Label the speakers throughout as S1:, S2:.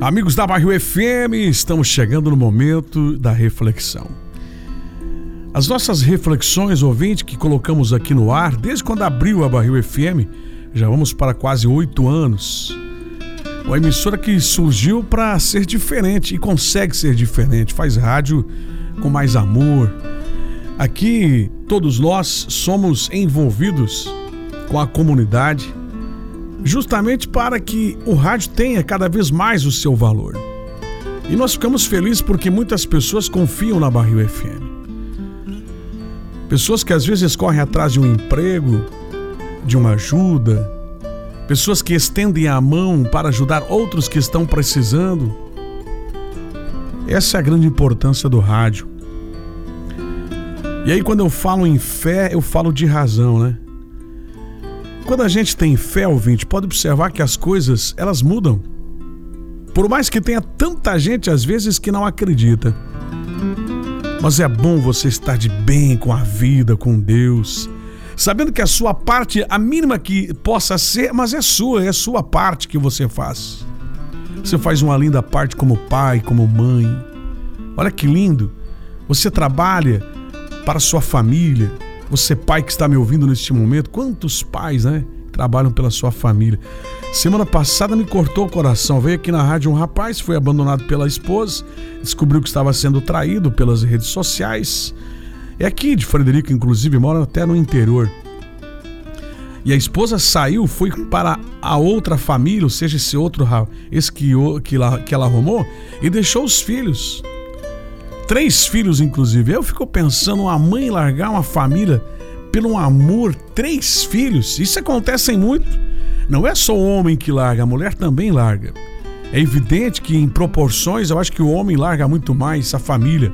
S1: Amigos da Barril FM, estamos chegando no momento da reflexão. As nossas reflexões, ouvinte, que colocamos aqui no ar, desde quando abriu a Barril FM, já vamos para quase 8 anos. Uma emissora que surgiu para ser diferente e consegue ser diferente, faz rádio com mais amor. Aqui, todos nós somos envolvidos com a comunidade, justamente para que o rádio tenha cada vez mais o seu valor. E nós ficamos felizes porque muitas pessoas confiam na Barril FM. Pessoas que às vezes correm atrás de um emprego, de uma ajuda, pessoas que estendem a mão para ajudar outros que estão precisando. Essa é a grande importância do rádio. E aí, quando eu falo em fé, eu falo de razão, né? Quando a gente tem fé, ouvinte, pode observar que as coisas, elas mudam. Por mais que tenha tanta gente, às vezes, que não acredita. Mas é bom você estar de bem com a vida, com Deus, sabendo que a sua parte, a mínima que possa ser, mas é sua parte que você faz. Você faz uma linda parte como pai, como mãe. Olha que lindo. Você trabalha para a sua família. Você, pai que está me ouvindo neste momento, quantos pais, né, trabalham pela sua família. Semana passada me cortou o coração. Veio aqui na rádio um rapaz, foi abandonado pela esposa, descobriu que estava sendo traído pelas redes sociais. É aqui de Frederico, inclusive, mora até no interior. E a esposa saiu, foi para a outra família, ou seja, esse que ela arrumou, e deixou os filhos. 3 filhos, inclusive. Eu fico pensando, uma mãe largar uma família pelo amor, 3 filhos. Isso acontece muito. Não é só o homem que larga, a mulher também larga. É evidente que em proporções, eu acho que o homem larga muito mais a família.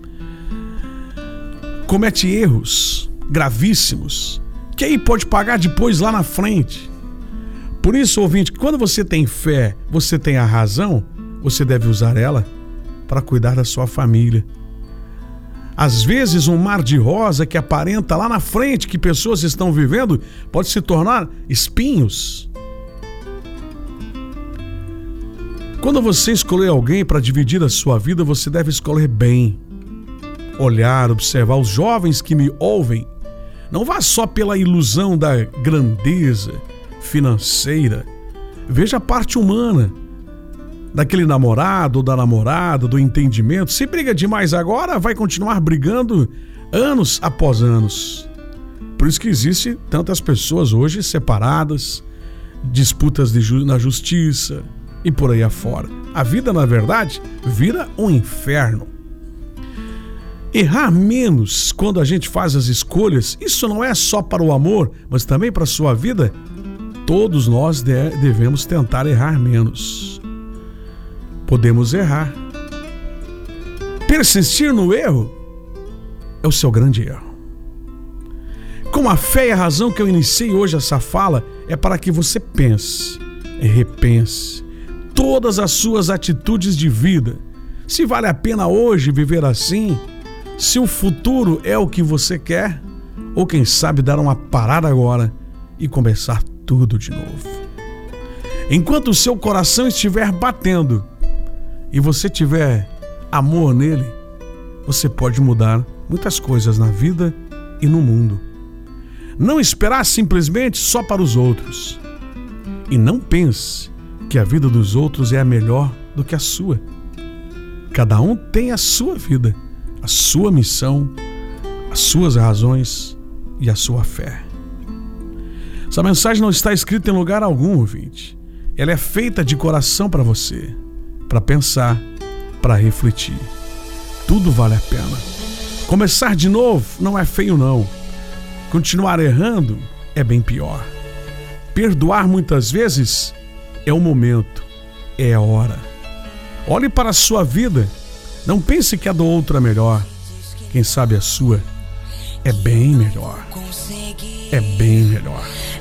S1: Comete erros gravíssimos, que aí pode pagar depois lá na frente. Por isso, ouvinte, quando você tem fé, você tem a razão, você deve usar ela para cuidar da sua família. Às vezes um mar de rosa que aparenta lá na frente que pessoas estão vivendo pode se tornar espinhos. Quando você escolher alguém para dividir a sua vida, você deve escolher bem. Olhar, observar os jovens que me ouvem. Não vá só pela ilusão da grandeza financeira. Veja a parte humana daquele namorado ou da namorada, do entendimento. Se briga demais agora, vai continuar brigando anos após anos. Por isso que existe tantas pessoas hoje separadas, disputas na justiça e por aí afora. A vida, na verdade, vira um inferno. Errar menos quando a gente faz as escolhas, isso não é só para o amor, mas também para a sua vida. Todos nós devemos tentar errar menos. Podemos errar. Persistir no erro é o seu grande erro. Com a fé e a razão que eu iniciei hoje essa fala, é para que você pense e repense todas as suas atitudes de vida. Se vale a pena hoje viver assim, se o futuro é o que você quer, ou quem sabe dar uma parada agora e começar tudo de novo. Enquanto o seu coração estiver batendo e você tiver amor nele, você pode mudar muitas coisas na vida e no mundo. Não esperar simplesmente só para os outros. E não pense que a vida dos outros é a melhor do que a sua. Cada um tem a sua vida, a sua missão, as suas razões e a sua fé. Essa mensagem não está escrita em lugar algum, ouvinte. Ela é feita de coração para você, para pensar, para refletir. Tudo vale a pena. Começar de novo não é feio, não. Continuar errando é bem pior. Perdoar muitas vezes é o momento, é a hora. Olhe para a sua vida. Não pense que a do outro é melhor. Quem sabe a sua é bem melhor. É bem melhor.